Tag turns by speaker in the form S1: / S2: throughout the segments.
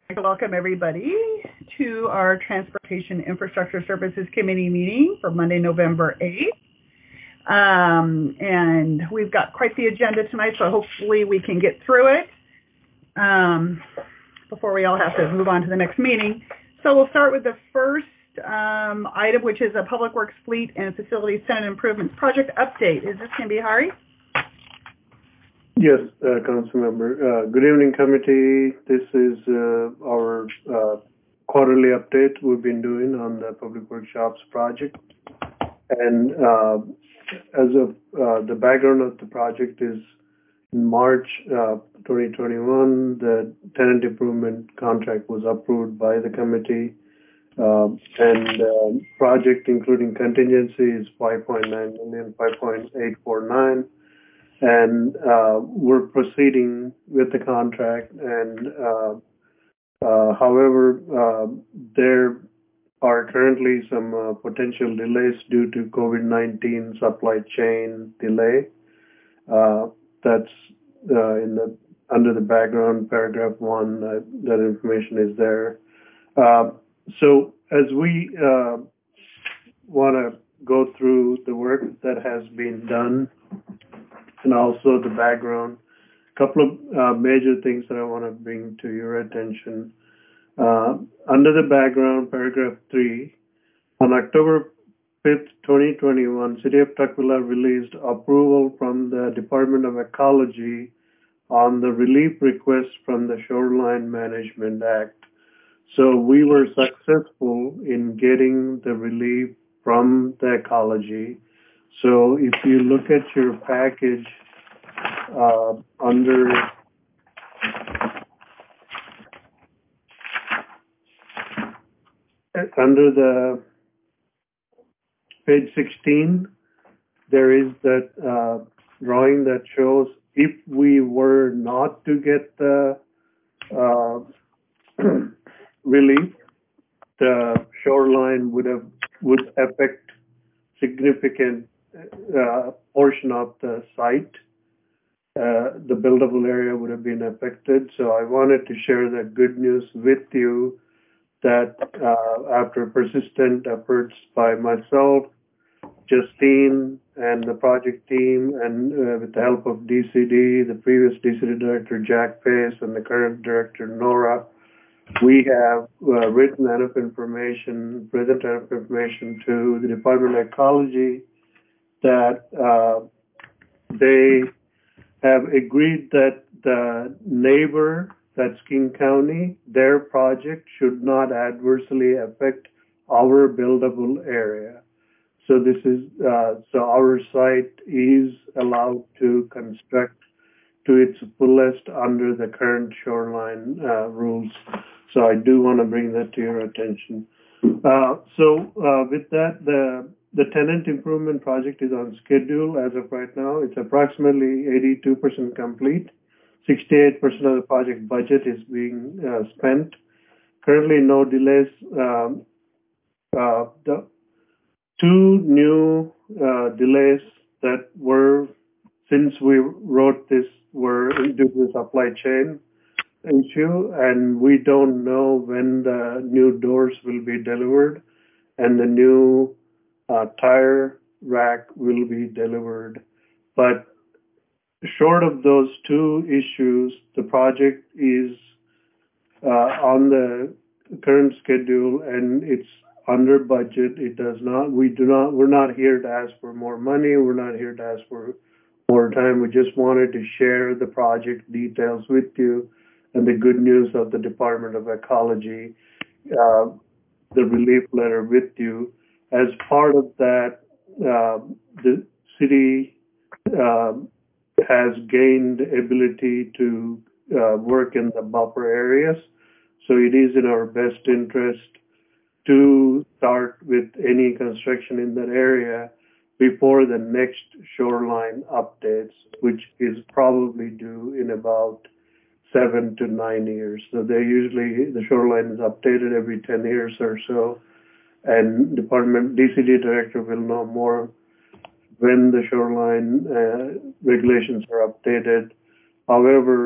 S1: Welcome everybody to our Transportation Infrastructure Services Committee meeting for Monday, November 8th. And we've got quite the agenda tonight, so hopefully we can get through it before we all have to move on to the next meeting. So we'll start with the first item, which is a Public Works Fleet and Facility Tenant Improvements Project update. Is this going to be Hari?
S2: Yes, Council Member. Good evening, committee. This is our quarterly update we've been doing on the Public Workshops project. And as of the background of the project is in March 2021, the tenant improvement contract was approved by the committee. And project including contingency is $5.9 million, 5.849. And we're proceeding with the contract. And however, there are currently some potential delays due to COVID-19 supply chain delay. That's under the background, paragraph 1. That information is there. So as we want to go through the work that has been done, and also the background, a couple of major things that I want to bring to your attention. Under the background, paragraph 3, on October 5th, 2021, City of Tukwila released approval from the Department of Ecology on the relief request from the Shoreline Management Act. So we were successful in getting the relief from the ecology. So if you look at your package under the page 16, there is that drawing that shows if we were not to get the relief, the shoreline would affect significant portion of the site. The buildable area would have been affected. So I wanted to share that good news with you that after persistent efforts by myself, Justine, and the project team, and with the help of DCD, the previous DCD director, Jack Pace, and the current director, Nora, we have written enough information, present enough information to the Department of Ecology that they have agreed that the neighbor, that's King County, their project should not adversely affect our buildable area. So this is so our site is allowed to construct to its fullest under the current shoreline rules. So I do want to bring that to your attention. With that, the tenant improvement project is on schedule as of right now. It's approximately 82% complete. 68% of the project budget is being spent. Currently, no delays. The two new delays that were, since we wrote this, were due to the supply chain issue, and we don't know when the new doors will be delivered and the new tire rack will be delivered. But short of those two issues, the project is on the current schedule and it's under budget. We're not here to ask for more money. We're not here to ask for more time. We just wanted to share the project details with you and the good news of the Department of Ecology, the relief letter with you. As part of that, the city has gained ability to work in the buffer areas. So it is in our best interest to start with any construction in that area before the next shoreline updates, which is probably due in about 7 to 9 years. So the shoreline is updated every 10 years or so, and DCD director will know more when the shoreline regulations are updated. However,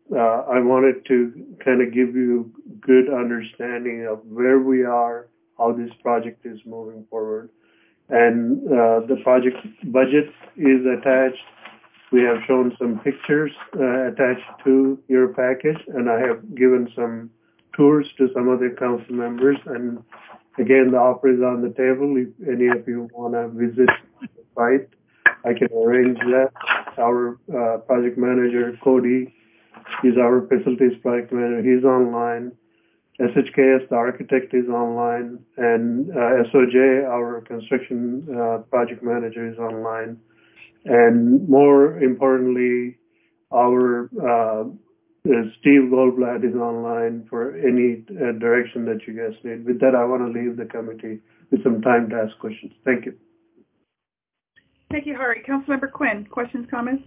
S2: I wanted to kind of give you good understanding of where we are, how this project is moving forward. And the project budget is attached. We have shown some pictures attached to your package, and I have given some tours to some of the council members. And again, the offer is on the table. If any of you want to visit the site, I can arrange that. Our project manager, Cody, is our facilities project manager. He's online. SHKS, the architect, is online. And SOJ, our construction project manager, is online. And more importantly, our Steve Goldblatt is online for any direction that you guys need. With that, I want to leave the committee with some time to ask questions. Thank you.
S1: Thank you, Hari. Councilmember Quinn, questions, comments?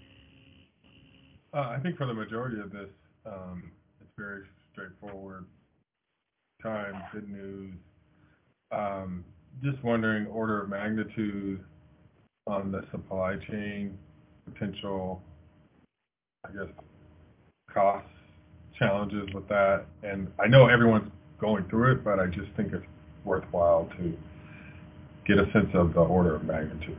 S3: I think for the majority of this, it's very straightforward. Time, good news. Just wondering order of magnitude on the supply chain potential, I guess, costs, challenges with that. And I know everyone's going through it, but I just think it's worthwhile to get a sense of the order of magnitude.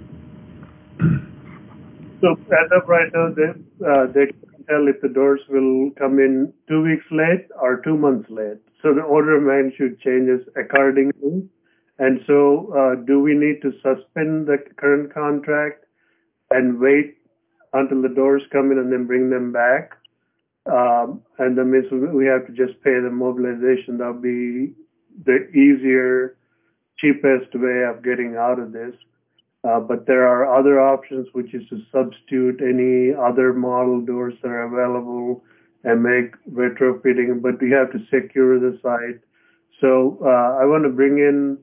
S2: So as of right now, they can tell if the doors will come in 2 weeks late or 2 months late. So the order of magnitude changes accordingly. And so do we need to suspend the current contract and wait until the doors come in and then bring them back? And that means we have to just pay the mobilization. That'll be the easier, cheapest way of getting out of this. But there are other options, which is to substitute any other model doors that are available and make retrofitting, but we have to secure the site. So I want to bring in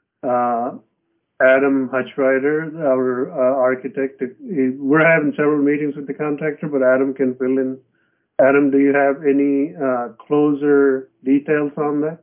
S2: Adam Hutchrider, our architect. We're having several meetings with the contractor, but Adam can fill in. Adam, do you have any closer details on that?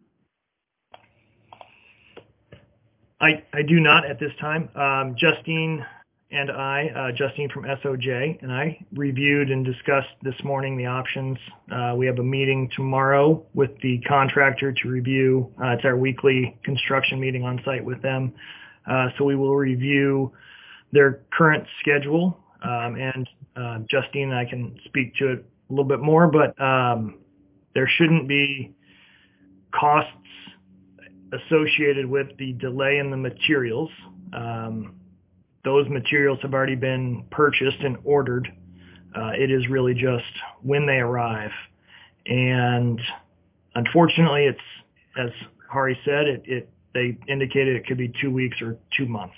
S4: I do not at this time. Justine from SOJ, and I reviewed and discussed this morning the options. We have a meeting tomorrow with the contractor to review. It's our weekly construction meeting on site with them. So we will review their current schedule, and Justine and I can speak to it a little bit more, but there shouldn't be costs associated with the delay in the materials. Those materials have already been purchased and ordered. It is really just when they arrive. And unfortunately, it's, as Hari said, they indicated it could be 2 weeks or 2 months.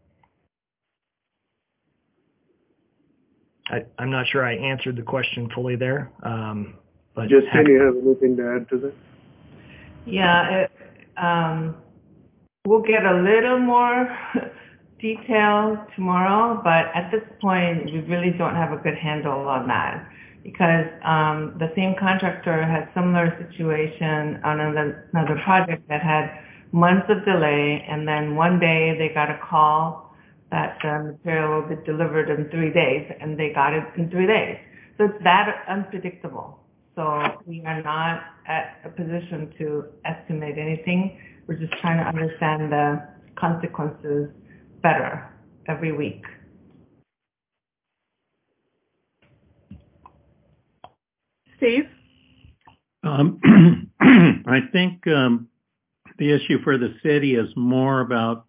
S4: I'm not sure I answered the question fully there. But
S2: Justine, you have anything to add to that?
S5: Yeah, we'll get a little more detail tomorrow, but at this point, we really don't have a good handle on that because the same contractor had similar situation on another project that had months of delay, and then one day they got a call that the material will be delivered in 3 days, and they got it in 3 days. So it's that unpredictable. So we are not at a position to estimate anything. We're just trying to understand the consequences better every week.
S1: Steve?
S6: I think the issue for the city is more about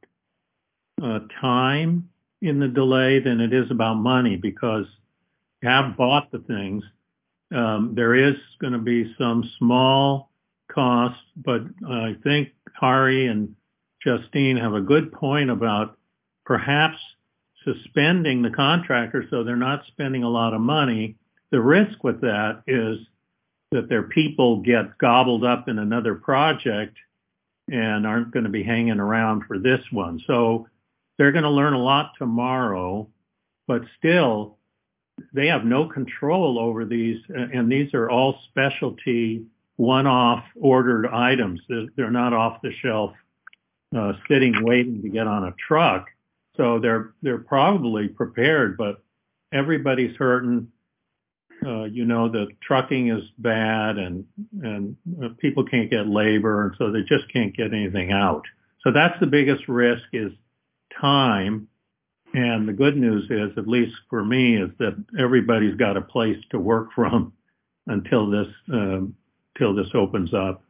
S6: time in the delay than it is about money, because you have bought the things. There is going to be some small costs, but I think Hari and Justine have a good point about perhaps suspending the contractor so they're not spending a lot of money. The risk with that is that their people get gobbled up in another project and aren't going to be hanging around for this one. So they're going to learn a lot tomorrow, but still they have no control over these, and these are all specialty one-off ordered items. They're not off the shelf sitting waiting to get on a truck. So they're probably prepared, but everybody's hurting. the trucking is bad and people can't get labor, and so they just can't get anything out. So that's the biggest risk, is time. And the good news is, at least for me, is that everybody's got a place to work from until this opens up.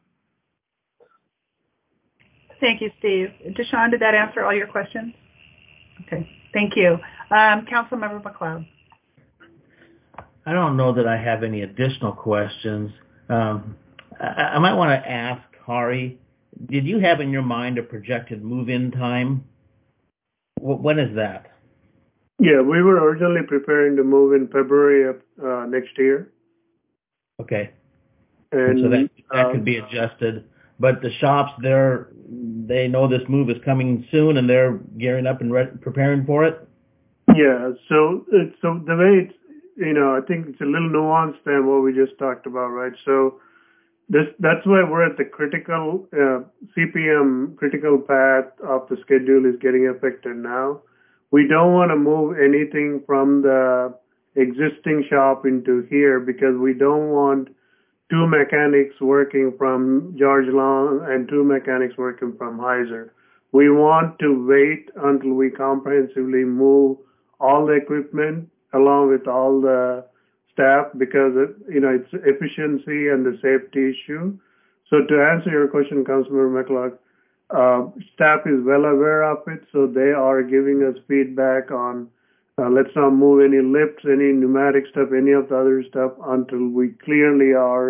S1: Thank you, Steve. Deshawn, did that answer all your questions? Okay, thank you. Councilmember McLeod.
S7: I don't know that I have any additional questions. I might want to ask Hari, did you have in your mind a projected move-in time? When is that?
S2: Yeah, we were originally preparing to move in February of next year.
S7: Okay.
S2: And
S7: so that could be adjusted. But the shops, they know this move is coming soon, and they're gearing up and preparing for it?
S2: Yeah, so the way it's, I think it's a little nuanced than what we just talked about, right? So that's why we're at the critical CPM critical path of the schedule is getting affected now. We don't want to move anything from the existing shop into here because we don't want two mechanics working from George Long and two mechanics working from Heiser. We want to wait until we comprehensively move all the equipment along with all the staff because it's efficiency and the safety issue. So to answer your question, Councilmember McLeod, staff is well aware of it, so they are giving us feedback on let's not move any lifts, any pneumatic stuff, any of the other stuff until we clearly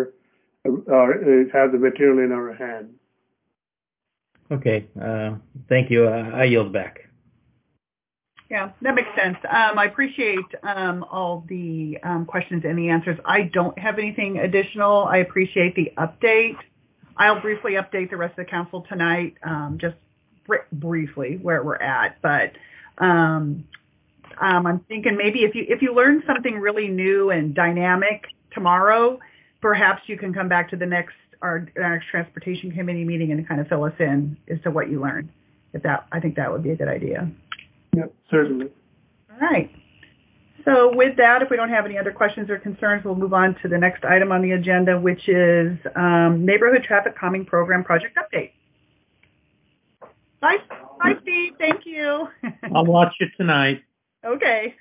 S2: have the material in our hand.
S7: Okay, thank you. I yield back.
S1: Yeah, that makes sense. I appreciate all the questions and the answers. I don't have anything additional. I appreciate the update. I'll briefly update the rest of the council tonight, just briefly where we're at. But I'm thinking maybe if you learn something really new and dynamic tomorrow, perhaps you can come back to our next transportation committee meeting and kind of fill us in as to what you learned. I think that would be a good idea.
S2: Yep, certainly.
S1: All right. So with that, if we don't have any other questions or concerns, we'll move on to the next item on the agenda, which is Neighborhood Traffic Calming Program Project Update. Bye, Steve. Thank you.
S6: I'll watch it tonight.
S1: Okay.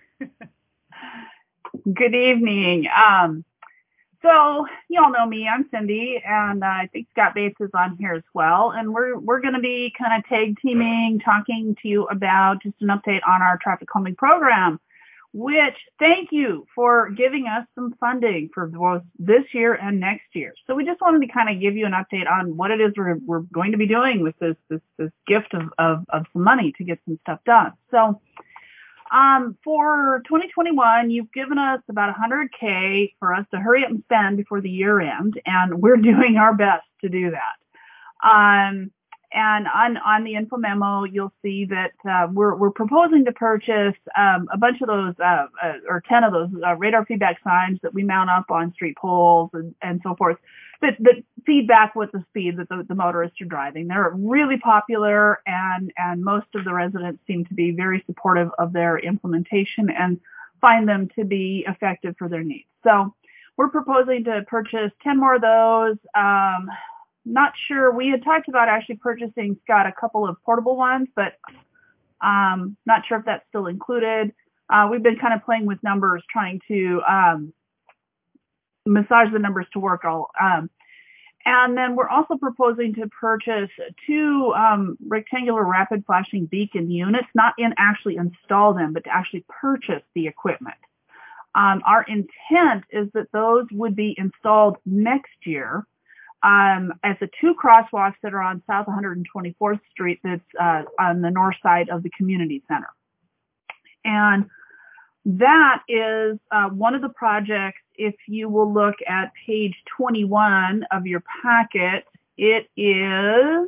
S8: Good evening. So you all know me. I'm Cindy, and I think Scott Bates is on here as well. And we're going to be kind of tag teaming, talking to you about just an update on our traffic calming program. Which thank you for giving us some funding for both this year and next year. So we just wanted to kind of give you an update on what it is we're going to be doing with this gift of some money to get some stuff done. So. For 2021, you've given us about $100K for us to hurry up and spend before the year end, and we're doing our best to do that. And on the info memo, you'll see that we're proposing to purchase a bunch of those, or 10 of those radar feedback signs that we mount up on street poles and so forth, that feedback with the speed that the motorists are driving. They're really popular, and most of the residents seem to be very supportive of their implementation and find them to be effective for their needs. So we're proposing to purchase 10 more of those. Not sure. We had talked about actually purchasing, Scott, a couple of portable ones, but not sure if that's still included. We've been kind of playing with numbers, trying to massage the numbers to work all. And then we're also proposing to purchase 2 rectangular rapid flashing beacon units, not actually install them, but to actually purchase the equipment. Our intent is that those would be installed next year. As the 2 crosswalks that are on South 124th Street that's on the north side of the community center. And that is one of the projects. If you will look at page 21 of your packet, it is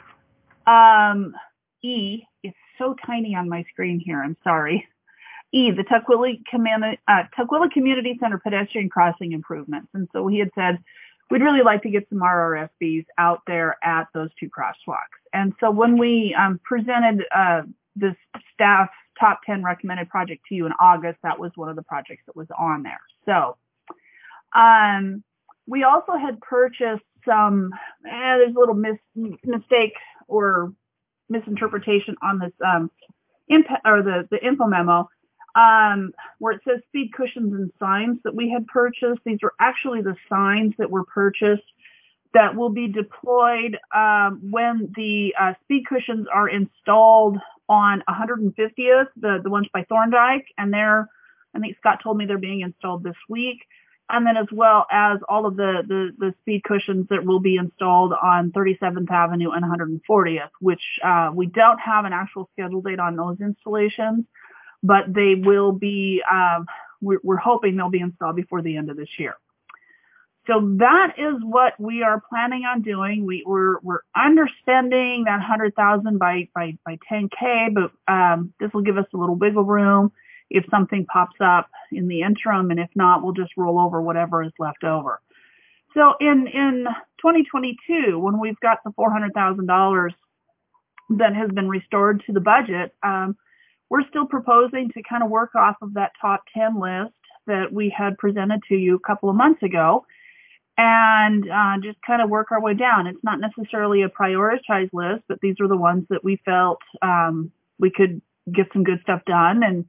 S8: E. It's so tiny on my screen here. I'm sorry. E, the Tukwila Community Center pedestrian crossing improvements. And so he had said, we'd really like to get some RRFBs out there at those 2 crosswalks. And so when we presented this staff top 10 recommended project to you in August, that was one of the projects that was on there. So We also had purchased some, there's a little mistake or misinterpretation on this the info memo, where it says speed cushions and signs that we had purchased. These are actually the signs that were purchased that will be deployed when the speed cushions are installed on 150th, the ones by Thorndike, and I think Scott told me they're being installed this week. And then as well as all of the speed cushions that will be installed on 37th Avenue and 140th, which we don't have an actual schedule date on those installations, but they will be, we're hoping they'll be installed before the end of this year. So that is what we are planning on doing. We're underspending that 100,000 by 10K, but this will give us a little wiggle room if something pops up in the interim, and if not, we'll just roll over whatever is left over. So in 2022, when we've got the $400,000 that has been restored to the budget, we're still proposing to kind of work off of that top 10 list that we had presented to you a couple of months ago, and just kind of work our way down. It's not necessarily a prioritized list, but these are the ones that we felt we could get some good stuff done and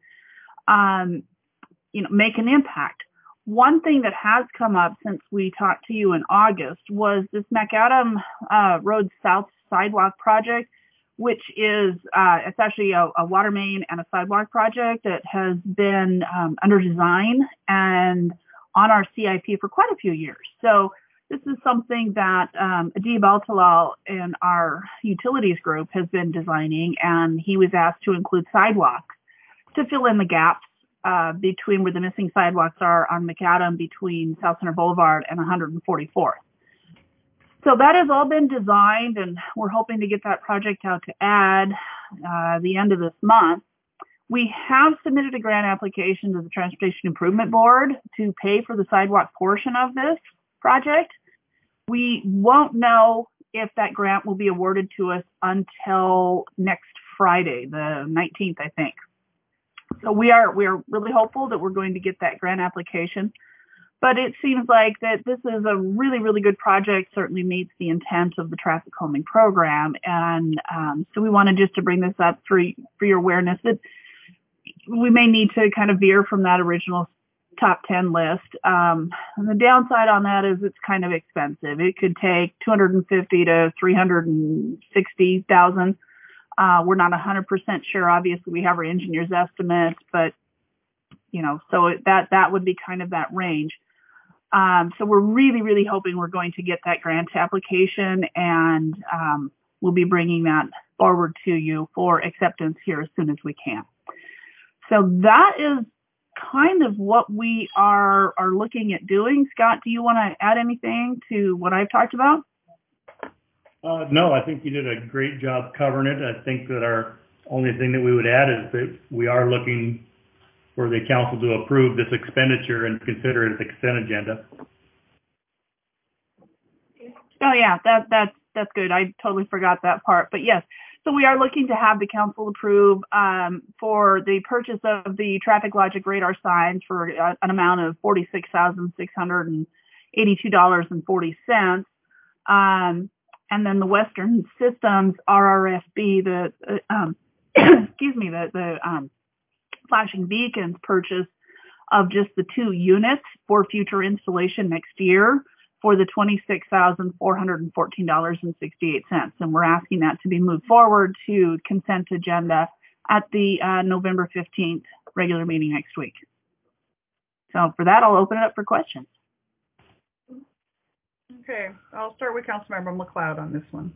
S8: make an impact. One thing that has come up since we talked to you in August was this Macadam Road South Sidewalk project, which is it's actually a water main and a sidewalk project that has been under design and on our CIP for quite a few years. So this is something that Adib Altalal in our utilities group has been designing, and he was asked to include sidewalks to fill in the gaps between where the missing sidewalks are on Macadam between South Center Boulevard and 144th. So that has all been designed, and we're hoping to get that project out to add the end of this month. We have submitted a grant application to the Transportation Improvement Board to pay for the sidewalk portion of this project. We won't know if that grant will be awarded to us until next Friday, the 19th, I think. So we are really hopeful that we're going to get that grant application, but it seems like that this is a really, really good project, certainly meets the intent of the traffic calming program. And so we wanted just to bring this up for your awareness that we may need to kind of veer from that original top 10 list. And the downside on that is it's kind of expensive. It could take $250,000 to $360,000. We're not 100% sure. Obviously, we have our engineer's estimates, but so that would be kind of that range. So we're really, really hoping we're going to get that grant application, and we'll be bringing that forward to you for acceptance here as soon as we can. So that is kind of what we are looking at doing. Scott, do you want to add anything to what I've talked about?
S9: No, I think you did a great job covering it. I think that our only thing that we would add is that we are looking for the council to approve this expenditure and consider it as a consent agenda.
S8: Oh yeah, that's good. I totally forgot that part. But yes, so we are looking to have the council approve for the purchase of the traffic logic radar signs for an amount of $46,682.40. And then the Western Systems RRFB, the flashing beacons purchase of just the 2 units for future installation next year for the $26,414.68. And we're asking that to be moved forward to consent agenda at the November 15th regular meeting next week. So for that, I'll open it up for questions.
S1: Okay, I'll start with Councilmember McLeod on this one.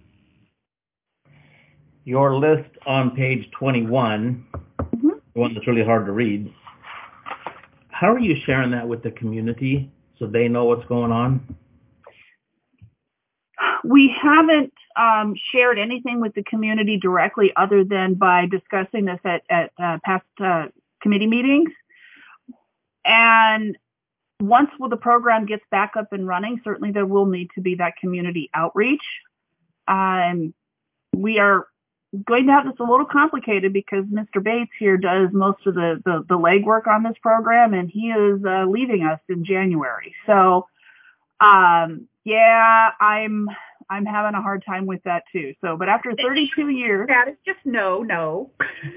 S7: Your list on page 21, the one that's really hard to read, how are you sharing that with the community so they know what's going on?
S8: We haven't shared anything with the community directly other than by discussing this at past committee meetings. And once the program gets back up and running, certainly there will need to be that community outreach. We are going to have this a little complicated because Mr. Bates here does most of the legwork on this program, and he is leaving us in January. So, yeah, I'm having a hard time with that too. So, but after 32 years,
S1: that is just no.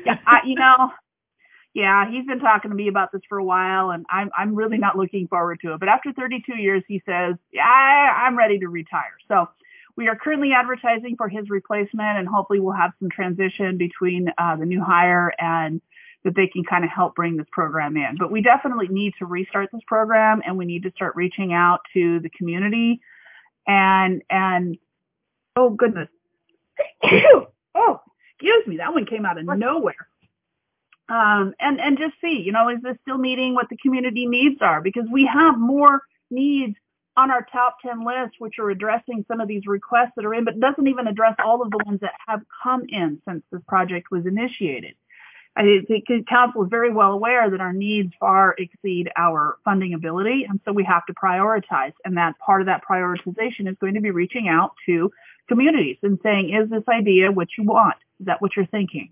S8: Yeah, he's been talking to me about this for a while, and I'm really not looking forward to it. But after 32 years, he says, yeah, I'm ready to retire. So we are currently advertising for his replacement, and hopefully we'll have some transition between the new hire and that they can kind of help bring this program in. But we definitely need to restart this program, and we need to start reaching out to the community. And oh, goodness. Oh, excuse me. That one came out of nowhere. And just see, is this still meeting what the community needs are? Because we have more needs on our top 10 list, which are addressing some of these requests that are in, but doesn't even address all of the ones that have come in since this project was initiated. I think council is very well aware that our needs far exceed our funding ability, and so we have to prioritize. And that part of that prioritization is going to be reaching out to communities and saying, is this idea what you want? Is that what you're thinking?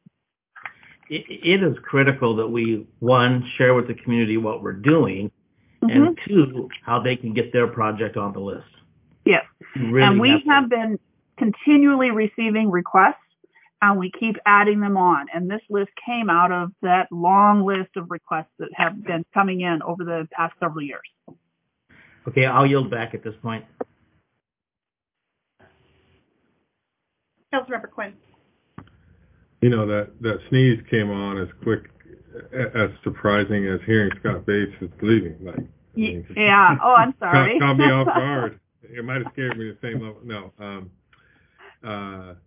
S7: It is critical that we, one, share with the community what we're doing, and two, how they can get their project on the list.
S8: Yes. And we have been continually receiving requests, and we keep adding them on. And this list came out of that long list of requests that have been coming in over the past several years.
S7: Okay, I'll yield back at this point.
S1: Councilmember Quinn.
S3: That sneeze came on as quick, as surprising as hearing Scott Bates is leaving.
S8: Yeah. Oh, I'm sorry.
S3: Caught me off guard. It might have scared me the same level. No.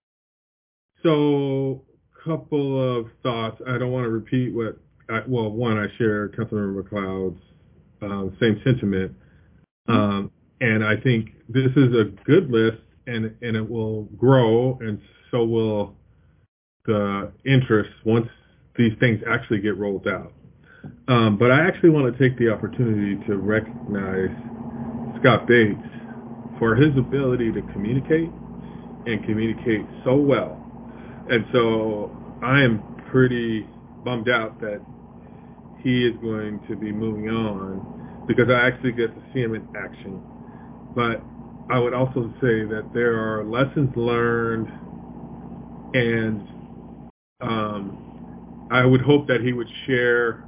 S3: So, couple of thoughts. I don't want to repeat one, I share Councilmember McLeod's same sentiment. And I think this is a good list, and it will grow, and so will the interest once these things actually get rolled out. But I actually want to take the opportunity to recognize Scott Bates for his ability to communicate and communicate so well. And so I am pretty bummed out that he is going to be moving on, because I actually get to see him in action. But I would also say that there are lessons learned, and I would hope that he would share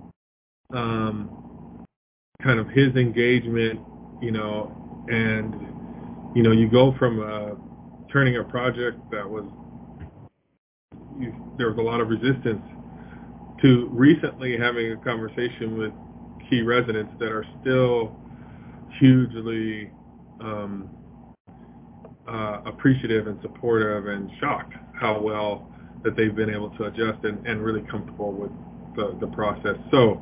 S3: kind of his engagement, and, you go from turning a project that was, there was a lot of resistance, to recently having a conversation with key residents that are still hugely appreciative and supportive and shocked how well that they've been able to adjust and really comfortable with the process. So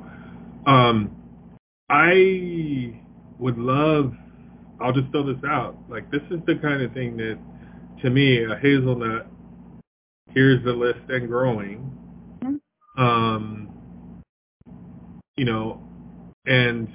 S3: I would love, I'll just throw this out, this is the kind of thing that, to me, a hazelnut, here's the list and growing, and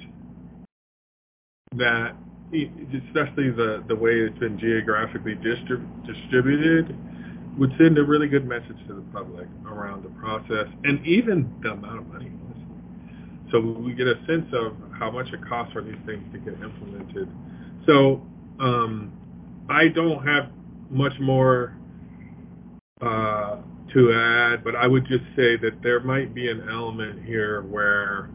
S3: that, especially the way it's been geographically distributed, would send a really good message to the public around the process and even the amount of money. So we get a sense of how much it costs for these things to get implemented. So I don't have much more to add, but I would just say that there might be an element here where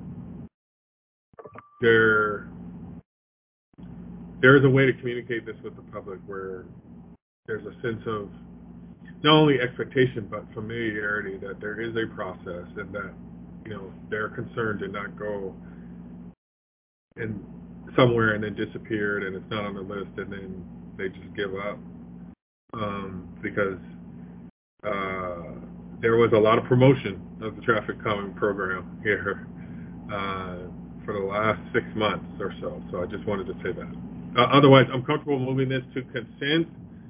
S3: there's a way to communicate this with the public where there's a sense of not only expectation but familiarity that there is a process, and that their concern did not go in somewhere and then disappeared and it's not on the list and then they just give up because there was a lot of promotion of the traffic calming program here for the last 6 months or so. So I just wanted to say that. Otherwise, I'm comfortable moving this to consent,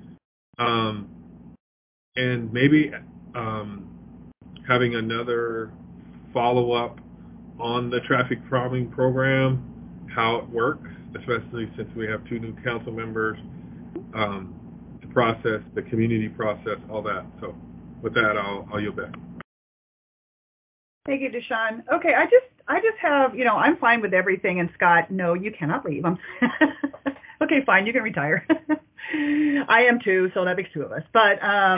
S3: and maybe having another follow-up on the traffic calming program, how it works, especially since we have 2 new council members, to process, the community process, all that. So with that, I'll yield back.
S1: Thank you, Deshaun. Okay, I just have, I'm fine with everything. And Scott, no, you cannot leave. Okay, fine, you can retire. I am too, so that makes two of us. But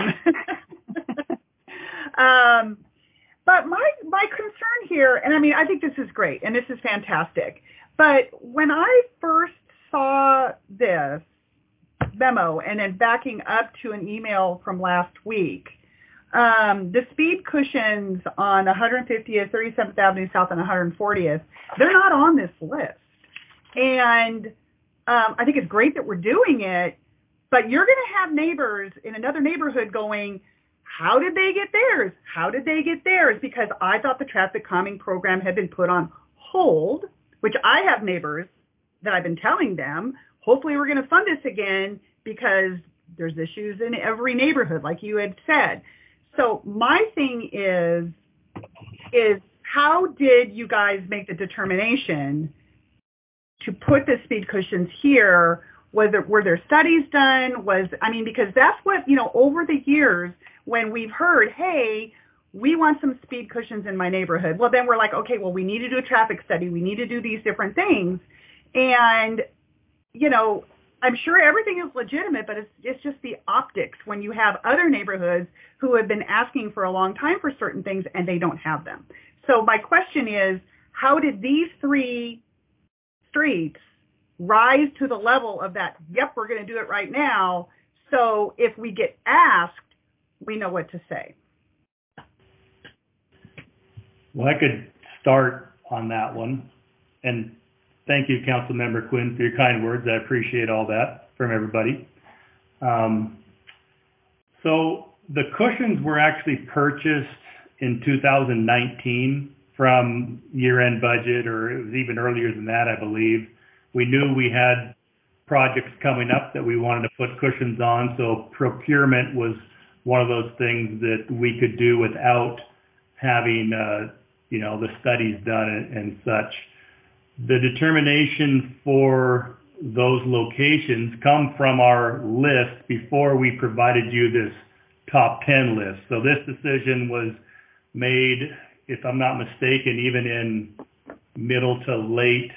S1: but my concern here, and I mean, I think this is great and this is fantastic. But when I first saw this memo and then backing up to an email from last week, the speed cushions on 150th, 37th Avenue South and 140th, they're not on this list. And I think it's great that we're doing it, but you're going to have neighbors in another neighborhood going, how did they get theirs? How did they get theirs? Because I thought the traffic calming program had been put on hold, which I have neighbors that I've been telling them, hopefully we're going to fund this again because there's issues in every neighborhood, like you had said. So my thing is how did you guys make the determination to put the speed cushions here? Were there studies done? Because that's what, over the years when we've heard, hey, we want some speed cushions in my neighborhood. Well, then we're like, okay, well, we need to do a traffic study. We need to do these different things. And, I'm sure everything is legitimate, but it's just the optics when you have other neighborhoods who have been asking for a long time for certain things and they don't have them. So my question is, how did these three streets rise to the level of that, yep, we're going to do it right now, so if we get asked, we know what to say?
S9: Well, I could start on that one. And thank you, Councilmember Quinn, for your kind words. I appreciate all that from everybody. So the cushions were actually purchased in 2019 from year-end budget, or it was even earlier than that, I believe. We knew we had projects coming up that we wanted to put cushions on, so procurement was one of those things that we could do without having, the studies done and such. The determination for those locations come from our list before we provided you this top 10 list. So this decision was made, if I'm not mistaken, even in middle to late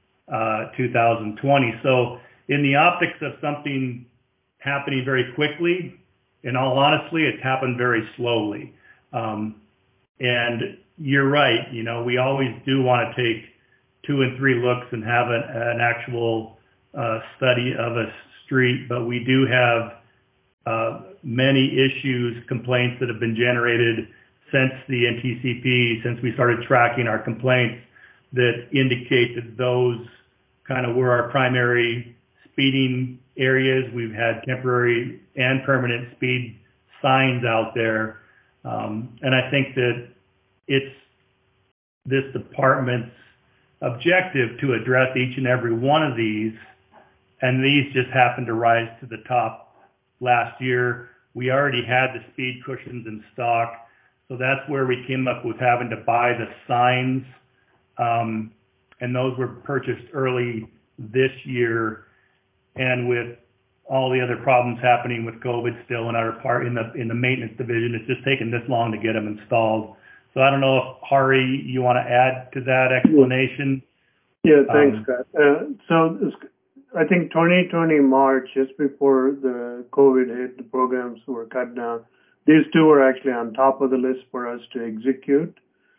S9: 2020. So in the optics of something happening very quickly, in all honesty, it's happened very slowly. And you're right, we always do want to take 2 and 3 looks and have an actual study of a street, but we do have many issues, complaints that have been generated since the NTCP, since we started tracking our complaints, that indicate that those kind of were our primary speeding areas. We've had temporary and permanent speed signs out there. And I think that it's this department's objective to address each and every one of these, and these just happened to rise to the top last year. We already had the speed cushions in stock, so that's where we came up with having to buy the signs, and those were purchased early this year. And with all the other problems happening with COVID still in our part in the maintenance division, it's just taken this long to get them installed. So I don't know if Hari, you want to add to that explanation?
S2: Yeah, thanks, Scott. So I think 2020 March, just before the COVID hit, the programs were cut down. These two were actually on top of the list for us to execute.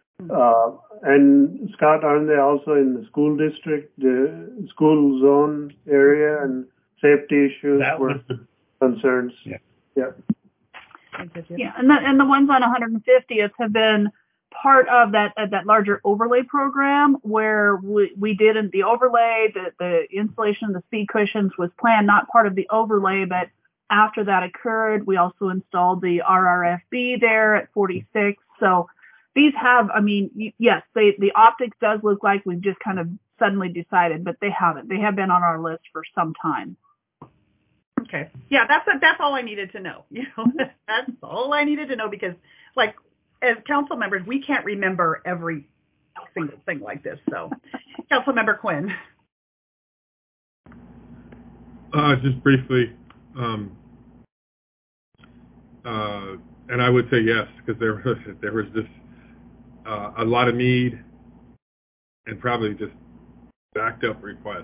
S2: And Scott, aren't they also in the school district, the school zone area, and safety issues were concerns?
S9: Yeah.
S2: Yeah.
S8: Yeah, and the ones on 150th have been part of that larger overlay program where we did in the overlay, the installation of the speed cushions was planned, not part of the overlay, but after that occurred, we also installed the RRFB there at 46. So these have, yes, the optics does look like we've just kind of suddenly decided, but they haven't. They have been on our list for some time.
S1: Okay. Yeah, that's all I needed to know. That's all I needed to know because, like, as council members, we can't remember every single thing like this. So, Councilmember Quinn.
S3: Just briefly, And I would say yes, because there was just a lot of need and probably just backed up requests.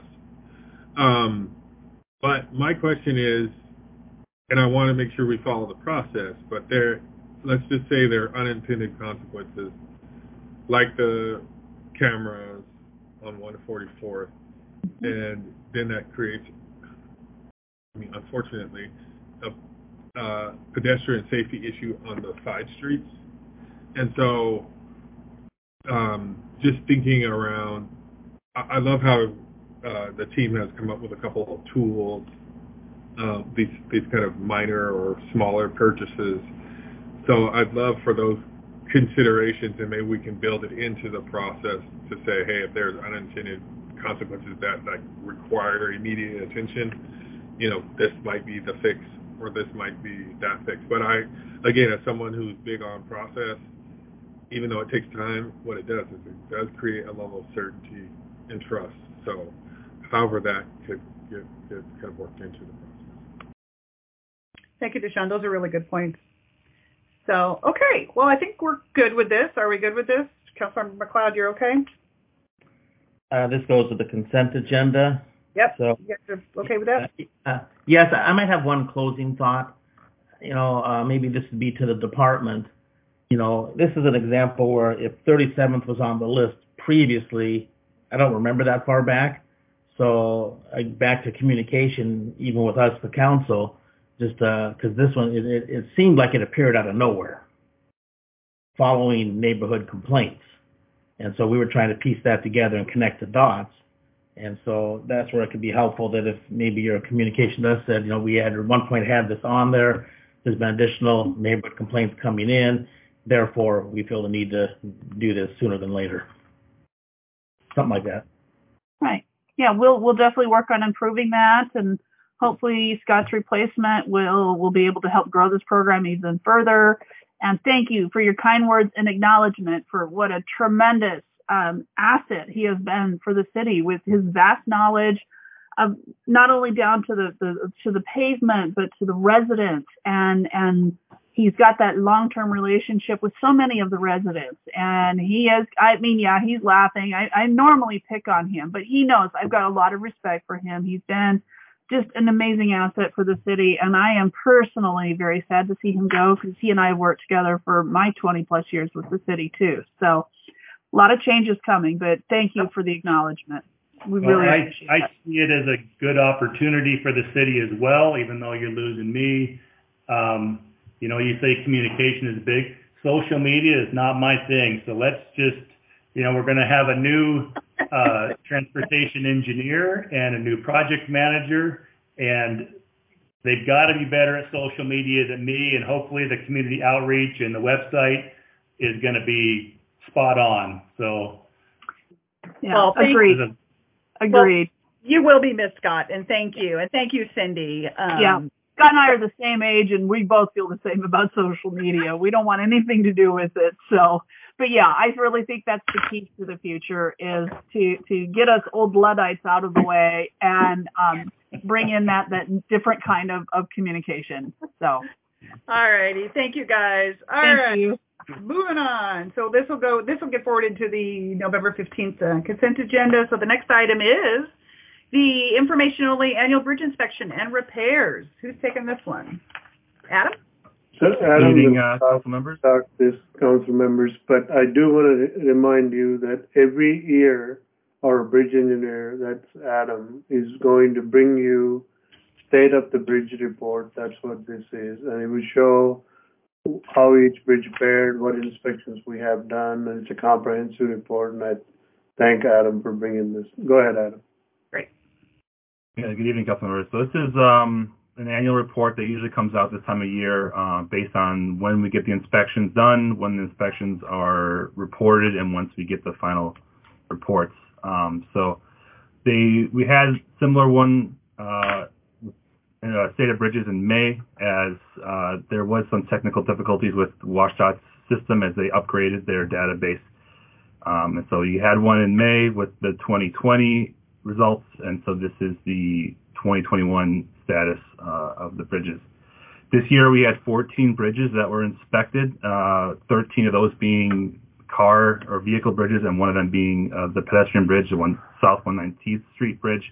S3: But my question is, and I want to make sure we follow the process, but let's just say there are unintended consequences, like the cameras on 144th, and then that creates, unfortunately, a pedestrian safety issue on the side streets. And so just thinking around, I love how the team has come up with a couple of tools, these kind of minor or smaller purchases. So I'd love for those considerations, and maybe we can build it into the process to say, hey, if there's unintended consequences that require immediate attention, this might be the fix, or this might be that fix. But again, as someone who's big on process, even though it takes time, what it does is it does create a level of certainty and trust. So however that could get kind of worked into the process.
S1: Thank you, Deshaun. Those are really good points. So, okay. Well, I think we're good with this. Are we good with this? Councilmember McLeod, you're okay?
S7: This goes to the consent agenda.
S1: Yep.
S7: So,
S1: you guys are okay with that?
S7: Yes, I might have one closing thought. Maybe this would be to the department. This is an example where if 37th was on the list previously, I don't remember that far back. So back to communication, even with us, the council, just because this one, it seemed like it appeared out of nowhere following neighborhood complaints. And so we were trying to piece that together and connect the dots. And so that's where it could be helpful that if maybe your communication does said, we had at one point had this on there, there's been additional neighborhood complaints coming in, therefore we feel the need to do this sooner than later. Something like that.
S8: Right. Yeah, we'll definitely work on improving that, and hopefully Scott's replacement will be able to help grow this program even further. And thank you for your kind words and acknowledgement for what a tremendous asset he has been for the city with his vast knowledge of not only down to the pavement, but to the residents, and he's got that long-term relationship with so many of the residents. And he's laughing. I normally pick on him, but he knows I've got a lot of respect for him. He's been just an amazing asset for the city, and I am personally very sad to see him go, because he and I have worked together for my 20 plus years with the city too. So a lot of changes coming, but thank you for the acknowledgement. We really appreciate
S9: I see it as a good opportunity for the city as well, even though you're losing me. You say communication is big. Social media is not my thing. So let's just, we're going to have a new transportation engineer and a new project manager, and they've got to be better at social media than me. And hopefully the community outreach and the website is going to be spot on. So,
S8: yeah, well, agreed. Agreed.
S1: Well, you will be missed, Scott, and thank you. And thank you, Cindy.
S8: Yeah. Scott and I are the same age, and we both feel the same about social media. We don't want anything to do with it. So, but yeah, I really think that's the key to the future, is to get us old Luddites out of the way and bring in that different kind of communication. So,
S1: all righty. Thank you, guys.
S8: Thank you.
S1: Moving on. So this will get forwarded to the November 15th consent agenda. So the next item is the information-only annual bridge inspection and repairs. Who's taking this one? Adam?
S2: So Adam
S10: council members.
S2: This council members, but I do want to remind you that every year our bridge engineer, that's Adam, is going to bring you state of the bridge report. That's what this is, and it will show how each bridge fared, what inspections we have done, and it's a comprehensive report. And I thank Adam for bringing this. Go ahead, Adam.
S1: Great.
S10: Yeah, good evening, council members. So this is an annual report that usually comes out this time of year based on when we get the inspections done, when the inspections are reported, and once we get the final reports. So we had similar one State of Bridges in May, as there was some technical difficulties with WashDOT's system as they upgraded their database. And so you had one in May with the 2020 results, and so this is the 2021 status of the bridges. This year we had 14 bridges that were inspected, 13 of those being car or vehicle bridges, and one of them being the pedestrian bridge, the one South 119th Street Bridge.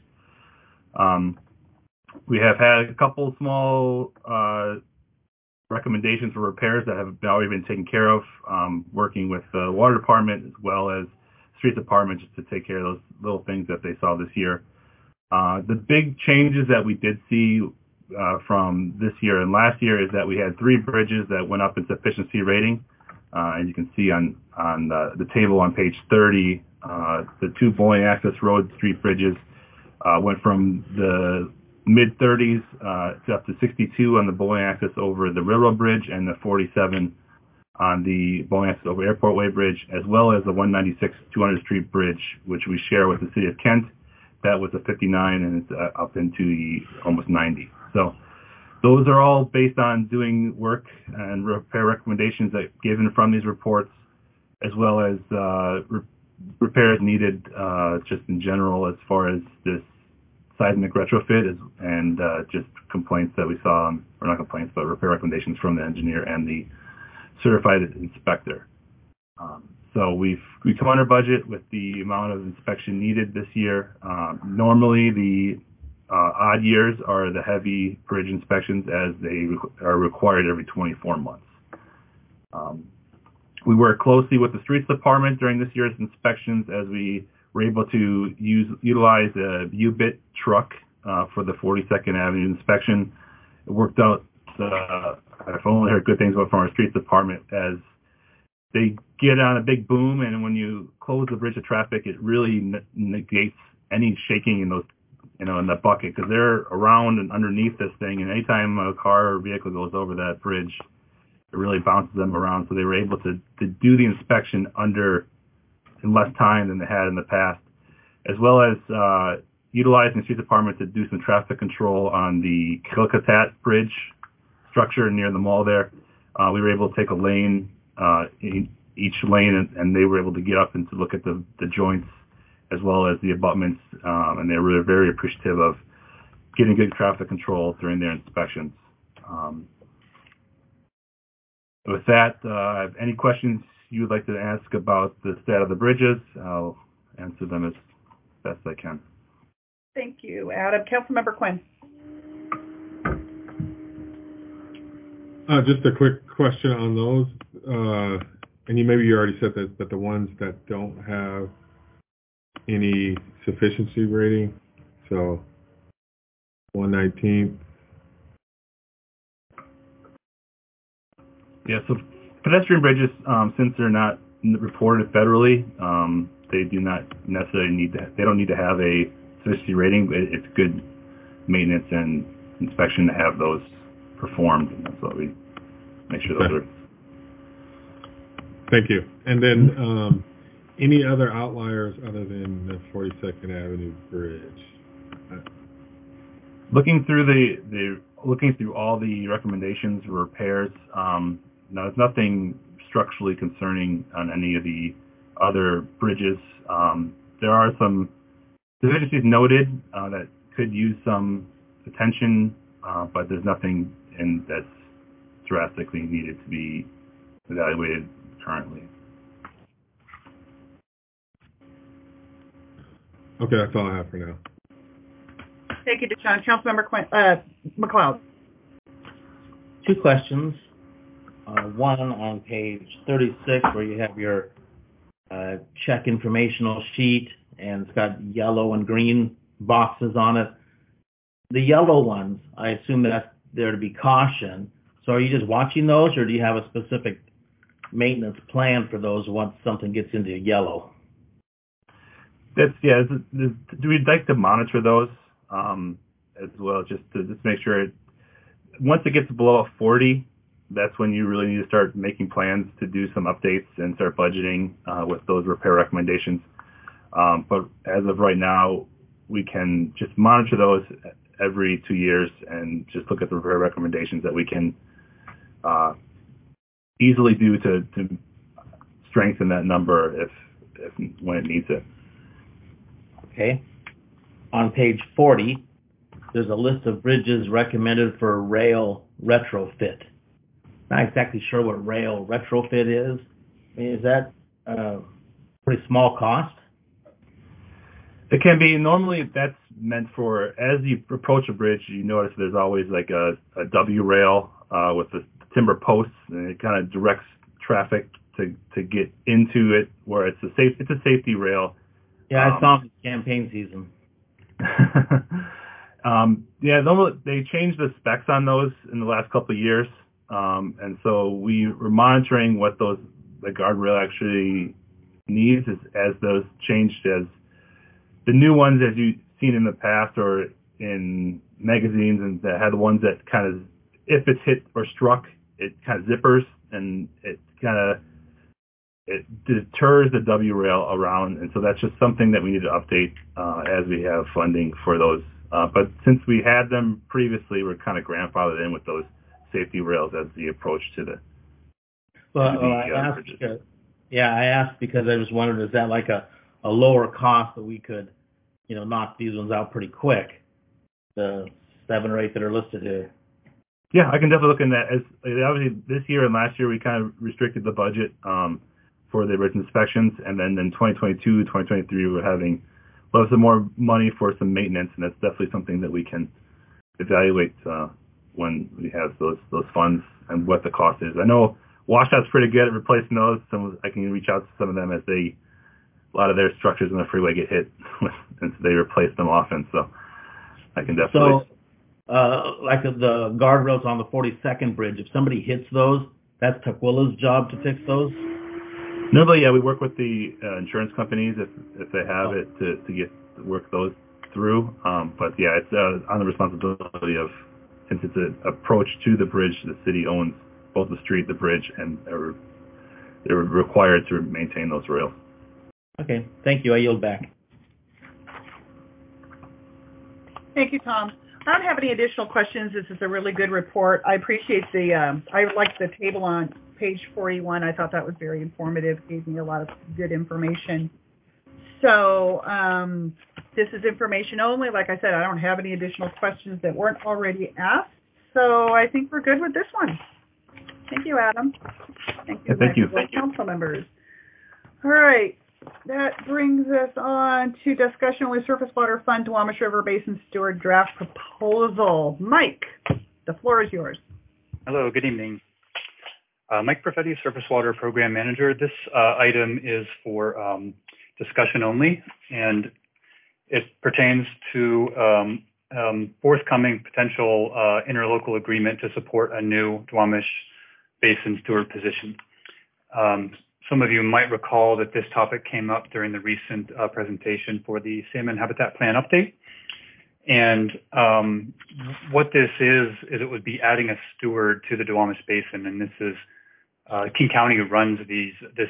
S10: We have had a couple small recommendations for repairs that have already been taken care of, working with the water department as well as street department just to take care of those little things that they saw this year. The big changes that we did see from this year and last year is that we had 3 bridges that went up in sufficiency rating. As you can see on the table on page 30, the 2 Bowling Access Road Street bridges went from the mid-30s to up to 62 on the Bowling Access over the Railroad Bridge and the 47 on the Bowling Access over Airport Way Bridge, as well as the 196 200 Street Bridge, which we share with the City of Kent. That was a 59, and it's up into the almost 90. So those are all based on doing work and repair recommendations that given from these reports, as well as repairs needed just in general as far as this seismic retrofit and just complaints that we saw, or not complaints, but repair recommendations from the engineer and the certified inspector. So we come under budget with the amount of inspection needed this year. Normally the odd years are the heavy bridge inspections, as they are required every 24 months. We work closely with the streets department during this year's inspections, as we were able to utilize a U-bit truck for the 42nd Avenue inspection. It worked out. I've only heard good things about from our streets department, as they get on a big boom, and when you close the bridge to traffic, it really negates any shaking in those, in the bucket, because they're around and underneath this thing, and anytime a car or vehicle goes over that bridge, it really bounces them around. So they were able to do the inspection in less time than they had in the past, as well as utilizing the street department to do some traffic control on the Kilikitat Bridge structure near the mall there. We were able to take a lane, each lane, and they were able to get up and to look at the joints as well as the abutments, and they were very appreciative of getting good traffic control during their inspections. With that, any questions you would like to ask about the state of the bridges, I'll answer them as best I can.
S1: Thank you, Adam. Councilmember Quinn.
S3: Just a quick question on those. And maybe you already said that, but the ones that don't have any sufficiency rating, so 119th.
S10: Yeah, so pedestrian bridges, since they're not reported federally, they do not necessarily they don't need to have a sufficiency rating. It's good maintenance and inspection to have those performed, and that's what we make sure those are.
S3: Thank you. And then any other outliers other than the 42nd Avenue Bridge?
S10: Looking through all the recommendations for repairs, no, there's nothing structurally concerning on any of the other bridges. There are some deficiencies noted that could use some attention, but there's nothing that's drastically needed to be evaluated currently.
S3: Okay, that's all I have for now.
S1: Thank you, Deshaun. Councilmember McLeod.
S7: 2 questions. One on page 36, where you have your check informational sheet, and it's got yellow and green boxes on it. The yellow ones, I assume that's there to be caution. So are you just watching those, or do you have a specific maintenance plan for those once something gets into yellow?
S10: We'd like to monitor those as well, just to make sure once it gets below a 40, that's when you really need to start making plans to do some updates and start budgeting with those repair recommendations. But as of right now, we can just monitor those every 2 years and just look at the repair recommendations that we can easily do to strengthen that number if when it needs it.
S7: Okay. On page 40, there's a list of bridges recommended for rail retrofit. Not exactly sure what rail retrofit is. I mean, is that a pretty small cost?
S10: It can be. Normally, that's meant for, as you approach a bridge, you notice there's always like a W rail with the timber posts, and it kind of directs traffic to get into it, where it's a safety rail.
S7: Yeah, I saw it in campaign season.
S10: Yeah, normally they changed the specs on those in the last couple of years, and so we were monitoring what the guardrail actually needs as those changed. As the new ones, as you've seen in the past or in magazines, and that had the ones that kind of, if it's hit or struck, it kind of zippers, and it deters the W rail around, and so that's just something that we need to update as we have funding for those. But since we had them previously, we're kind of grandfathered in with those safety rails as the approach to the.
S7: I asked because I just wondered, is that like a lower cost that we could, knock these ones out pretty quick? The 7 or 8 that are listed here.
S10: Yeah, I can definitely look in that. As obviously this year and last year we kind of restricted the budget for the bridge inspections, and then in 2022, 2023 we're having lots of more money for some maintenance, and that's definitely something that we can evaluate when we have those funds and what the cost is. I know Washout's pretty good at replacing those. I can reach out to some of them as a lot of their structures in the freeway get hit, and so they replace them often. So I can definitely.
S7: So, like the guardrails on the 42nd bridge, if somebody hits those, that's Tukwula's job to fix those?
S10: Normally, yeah, we work with the insurance companies if they have it to work those through. But yeah, it's on the responsibility of, since it's an approach to the bridge, the city owns both the street, the bridge, and they're required to maintain those rails.
S7: Okay, thank you. I yield back.
S1: Thank you, Tom. I don't have any additional questions. This is a really good report. I appreciate I like the table on page 41. I thought that was very informative, gave me a lot of good information. So this is information only. Like I said, I don't have any additional questions that weren't already asked. So I think we're good with this one. Thank you, Adam. Thank you,
S10: thank you.
S1: Council members. All right. That brings us on to discussion with Surface Water Fund Duwamish River Basin Steward Draft Proposal. Mike, the floor is yours.
S11: Hello, good evening. Mike Perfetti, Surface Water Program Manager. This item is for discussion only, and it pertains to forthcoming potential interlocal agreement to support a new Duwamish Basin Steward position. Some of you might recall that this topic came up during the recent presentation for the Salmon Habitat Plan update. And what this is it would be adding a steward to the Duwamish Basin. And this is King County runs this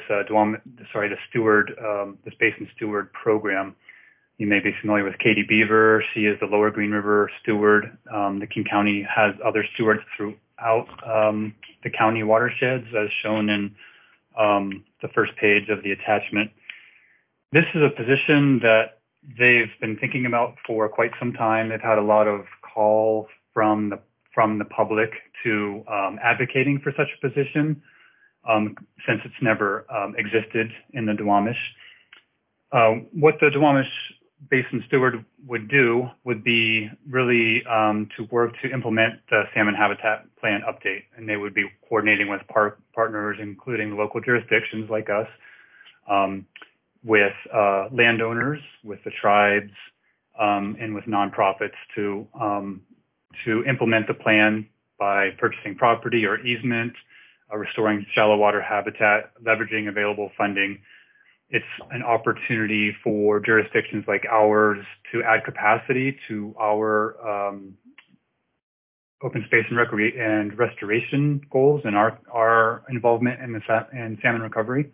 S11: Basin Steward program. You may be familiar with Katie Beaver. She is the Lower Green River steward. The King County has other stewards throughout the county watersheds, as shown in the first page of the attachment. This is a position that they've been thinking about for quite some time. They've had a lot of call from the public to advocating for such a position since it's never existed in the Duwamish. What the Duwamish Basin Steward would do would be really to work to implement the Salmon Habitat Plan update, and they would be coordinating with partners, including local jurisdictions like us, with landowners, with the tribes, and with nonprofits to implement the plan by purchasing property or easement, restoring shallow water habitat, leveraging available funding. It's an opportunity for jurisdictions like ours to add capacity to our open space and restoration goals and our involvement in salmon recovery.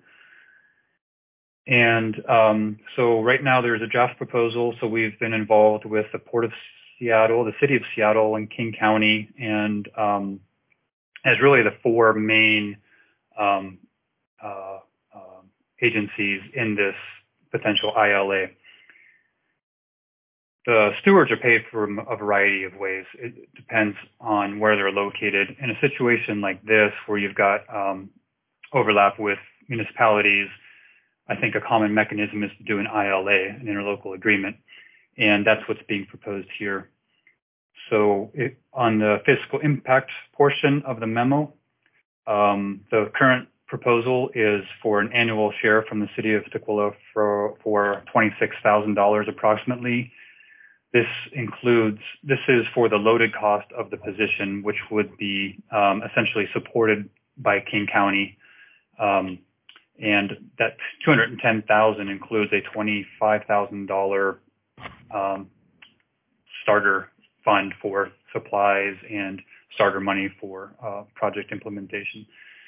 S11: And so right now there's a draft proposal. So we've been involved with the Port of Seattle, the City of Seattle, and King County, and as really the 4 main agencies in this potential ILA. The stewards are paid for a variety of ways. It depends on where they're located. In a situation like this, where you've got overlap with municipalities, I think a common mechanism is to do an ILA, an interlocal agreement, and that's what's being proposed here. So on the fiscal impact portion of the memo, the current proposal is for an annual share from the city of Tukwila for $26,000 approximately. This is for the loaded cost of the position, which would be essentially supported by King County. And that $210,000 includes a $25,000 starter fund for supplies and starter money for project implementation.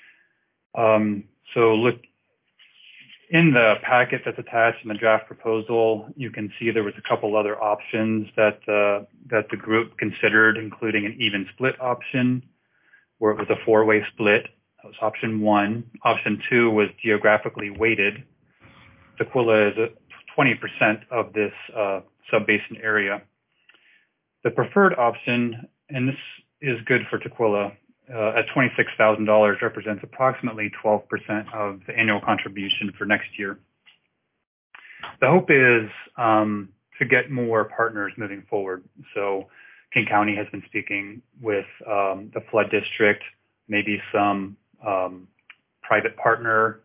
S11: So look, in the packet that's attached in the draft proposal, you can see there was a couple other options that the group considered, including an even split option, where it was a four-way split. That was option one. Option two was geographically weighted. Tukwila is 20% of this sub-basin area. The preferred option, and this is good for Tukwila, at $26,000 represents approximately 12% of the annual contribution for next year. The hope is to get more partners moving forward. So King County has been speaking with the flood district, maybe some private partners.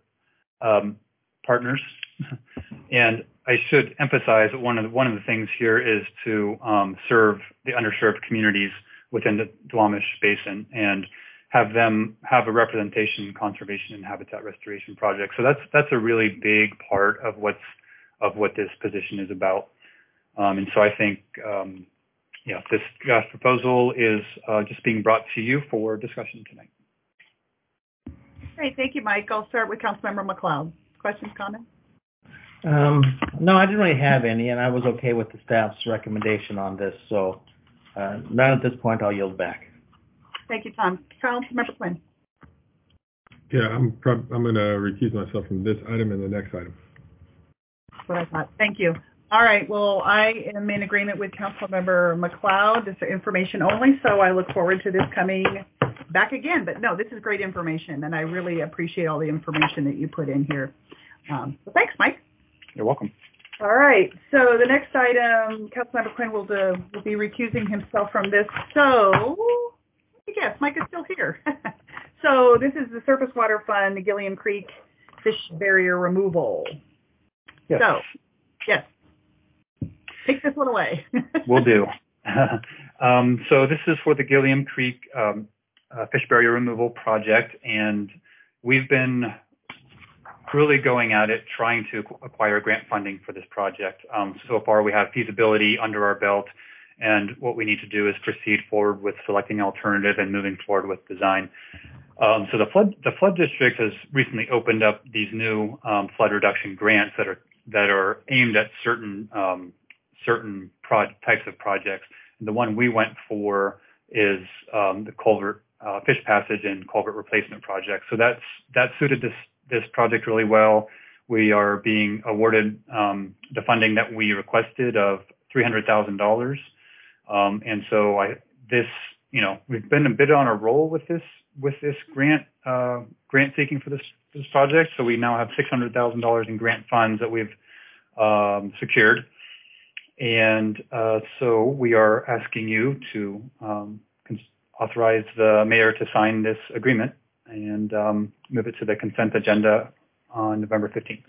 S11: And I should emphasize that one of the things here is to serve the underserved communities within the Duwamish Basin and have them have a representation in conservation and habitat restoration projects. So that's a really big part of what this position is about. And so I think this draft proposal is just being brought to you for discussion tonight.
S1: Great, thank you, Mike. I'll start with Councilmember McLeod. Questions, comments?
S7: No, I didn't really have any, and I was okay with the staff's recommendation on this. So none at this point. I'll yield back.
S1: Thank you, Tom. Councilmember Quinn.
S3: Yeah, I'm going to recuse myself from this item and the next item.
S1: That's what I thought. Thank you. All right. Well, I am in agreement with Councilmember McLeod. This is information only, so I look forward to this coming back again. But no, this is great information, and I really appreciate all the information that you put in here. So thanks, Mike.
S11: You're welcome.
S1: All right. So the next item, Councilmember Quinn will be recusing himself from this. So yes, Mike is still here. So this is the Surface Water Fund, the Gilliam Creek Fish Barrier Removal.
S11: Yes.
S1: So, yes. Take this one away.
S11: Will do. So this is for the Gilliam Creek Fish Barrier Removal Project, and we've been really going at it trying to acquire grant funding for this project. So far we have feasibility under our belt, and what we need to do is proceed forward with selecting alternative and moving forward with design. So the flood district has recently opened up these new flood reduction grants that are aimed at certain types of projects. And the one we went for is the culvert fish passage and culvert replacement project. So that suited this project really well. We are being awarded the funding that we requested of $300,000. And so we've been a bit on a roll with this grant seeking for this project. So we now have $600,000 in grant funds that we've secured. And so we are asking you to authorize the mayor to sign this agreement and move it to the consent agenda on November 15th.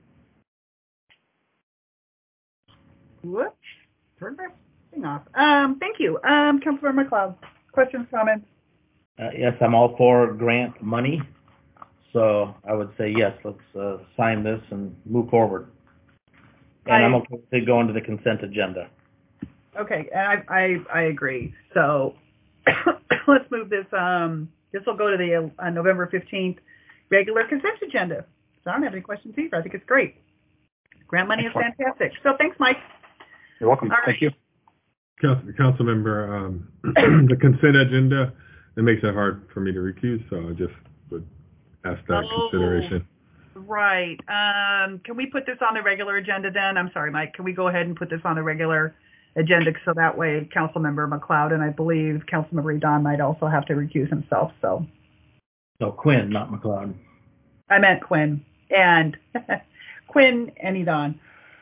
S1: Whoops. Turn that thing off. Thank you. Councilmember McLeod, questions, comments?
S7: Yes, I'm all for grant money. So I would say yes, let's sign this and move forward. And I'm okay with going to the consent agenda.
S1: Okay, I agree. So let's move this. This will go to the November 15th regular consent agenda. So I don't have any questions either. I think it's great. Grant money is fantastic. So thanks, Mike.
S11: You're welcome. Thank you.
S3: Council member, the consent agenda, it makes it hard for me to recuse, so I just would ask that consideration.
S1: Right. Can we put this on the regular agenda then? I'm sorry, Mike. Can we go ahead and put this on the regular agenda, so that way Councilmember McLeod and I believe Councilmember Edon might also have to recuse himself. So
S7: Quinn, not McLeod.
S1: I meant Quinn and Quinn and Edon.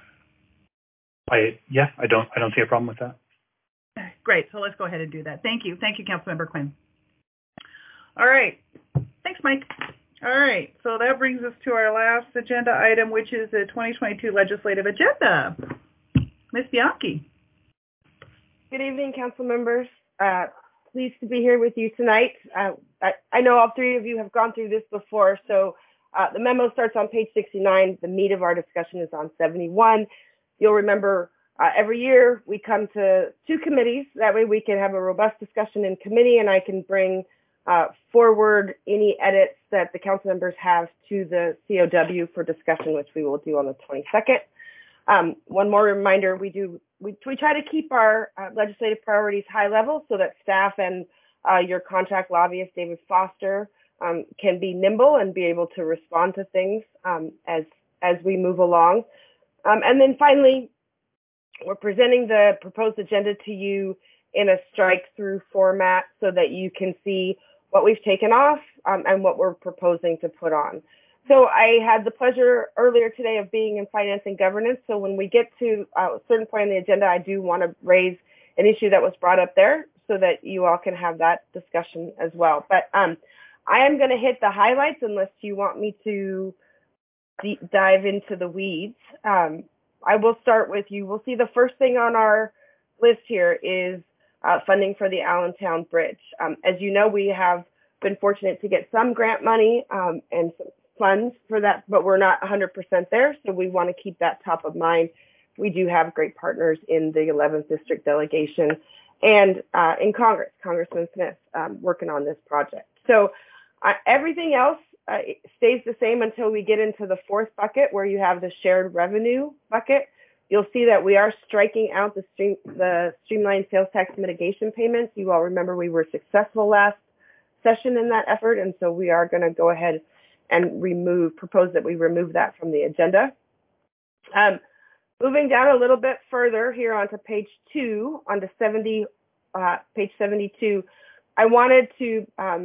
S11: I don't see a problem with that.
S1: Great. So let's go ahead and do that. Thank you, Councilmember Quinn. All right. Thanks, Mike. All right. So that brings us to our last agenda item, which is the 2022 legislative agenda. Ms. Bianchi.
S12: Good evening, council members. Pleased to be here with you tonight. I know all three of you have gone through this before, so the memo starts on page 69. The meat of our discussion is on 71. You'll remember every year we come to two committees. That way we can have a robust discussion in committee, and I can bring forward any edits that the council members have to the COW for discussion, which we will do on the 22nd. One more reminder, we try to keep our legislative priorities high level so that staff and your contract lobbyist, David Foster, can be nimble and be able to respond to things as we move along. And then finally, we're presenting the proposed agenda to you in a strike-through format so that you can see what we've taken off and what we're proposing to put on. So I had the pleasure earlier today of being in finance and governance. So when we get to a certain point on the agenda, I do want to raise an issue that was brought up there so that you all can have that discussion as well. But I am going to hit the highlights unless you want me to dive into the weeds. I will start with you. We'll see the first thing on our list here is funding for the Allentown Bridge. As you know, we have been fortunate to get some grant money and some funds for that, but we're not 100% there, so we want to keep that top of mind. We do have great partners in the 11th District delegation and in Congress, Congressman Smith, working on this project. So everything else stays the same until we get into the fourth bucket where you have the shared revenue bucket. You'll see that we are striking out the streamlined sales tax mitigation payments. You all remember we were successful last session in that effort, and so we are going to go ahead and propose that we remove that from the agenda. Moving down a little bit further here onto page 2, onto page 72, I wanted to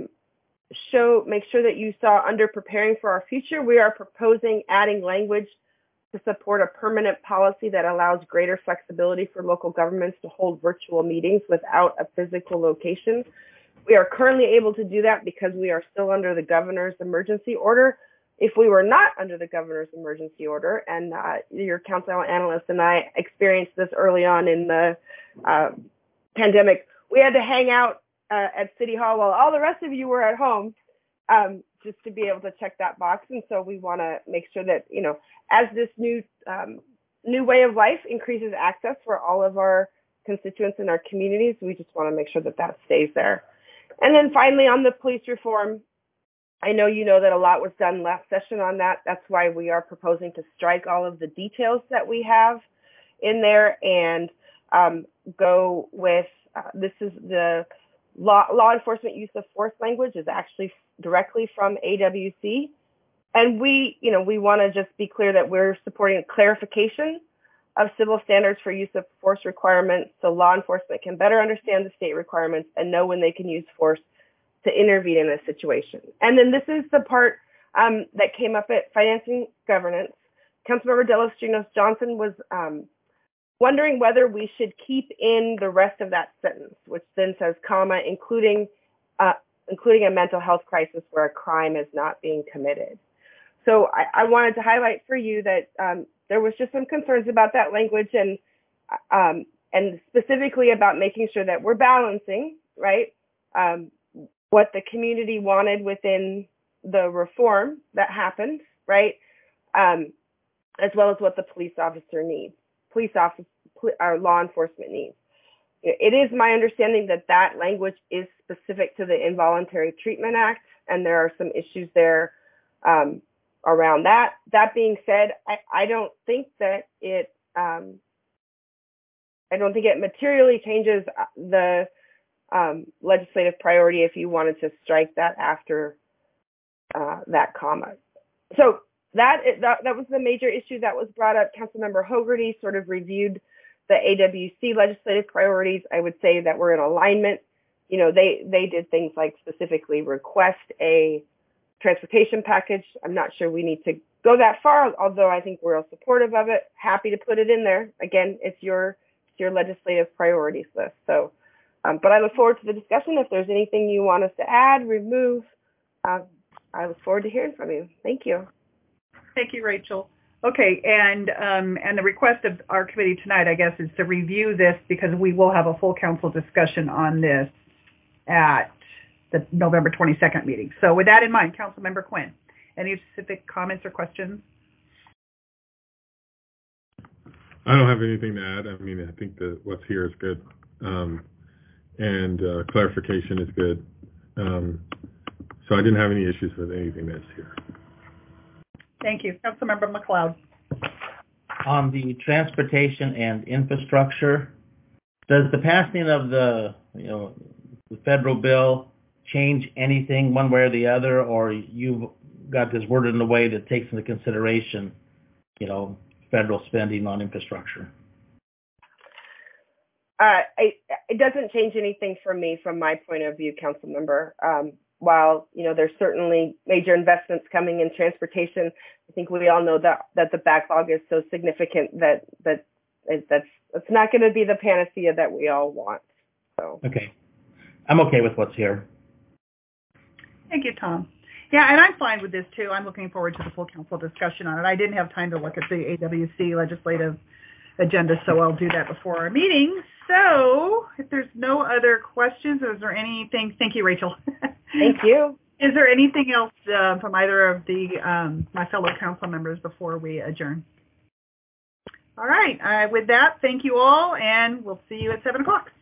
S12: make sure that you saw under preparing for our future, we are proposing adding language to support a permanent policy that allows greater flexibility for local governments to hold virtual meetings without a physical location. We are currently able to do that because we are still under the governor's emergency order. If we were not under the governor's emergency order, and your council analyst and I experienced this early on in the pandemic, we had to hang out at City Hall while all the rest of you were at home just to be able to check that box. And so we want to make sure that, as this new way of life increases access for all of our constituents in our communities, we just want to make sure that that stays there. And then finally, on the police reform, I know you know that a lot was done last session on that. That's why we are proposing to strike all of the details that we have in there and go with, this is the law enforcement use of force language is actually directly from AWC. And we want to just be clear that we're supporting a clarification of civil standards for use of force requirements so law enforcement can better understand the state requirements and know when they can use force to intervene in a situation. And then this is the part that came up at Financing Governance. Councilmember De Los Strinos Johnson was wondering whether we should keep in the rest of that sentence, which then says, comma, including a mental health crisis where a crime is not being committed. So I wanted to highlight for you that there was just some concerns about that language and specifically about making sure that we're balancing, right, what the community wanted within the reform that happened, right, as well as what the police officer needs, our law enforcement needs. It is my understanding that that language is specific to the Involuntary Treatment Act, and there are some issues there around that. That being said, I don't think that it materially changes the legislative priority if you wanted to strike that after that comma. So that was the major issue that was brought up. Councilmember Hogarty sort of reviewed the AWC legislative priorities, I would say that we're in alignment. You know, they did things like specifically request a transportation package. I'm not sure we need to go that far, although I think we're all supportive of it. Happy to put it in there. Again, it's your legislative priorities list. So, but I look forward to the discussion. If there's anything you want us to add, remove, I look forward to hearing from you. Thank you.
S1: Thank you, Rachel. Okay, and the request of our committee tonight, I guess, is to review this because we will have a full council discussion on this at the November 22nd meeting. So with that in mind, Councilmember Quinn, any specific comments or questions?
S3: I don't have anything to add. I mean, I think that what's here is good, and clarification is good. So I didn't have any issues with anything that's here.
S1: Thank you. Councilmember McLeod.
S7: On the transportation and infrastructure, does the passing of the federal bill change anything one way or the other, or you've got this worded in a way that takes into consideration, federal spending on infrastructure?
S12: It doesn't change anything for me from my point of view, council member. While, there's certainly major investments coming in transportation, I think we all know that the backlog is so significant that's not going to be the panacea that we all want. So.
S7: Okay. I'm okay with what's here.
S1: Thank you, Tom. Yeah, and I'm fine with this too. I'm looking forward to the full council discussion on it. I didn't have time to look at the AWC legislative agenda, so I'll do that before our meeting. So if there's no other questions, is there anything? Thank you, Rachel.
S12: Thank you.
S1: Is there anything else from either of my fellow council members before we adjourn? All right. With that, thank you all, and we'll see you at 7 o'clock.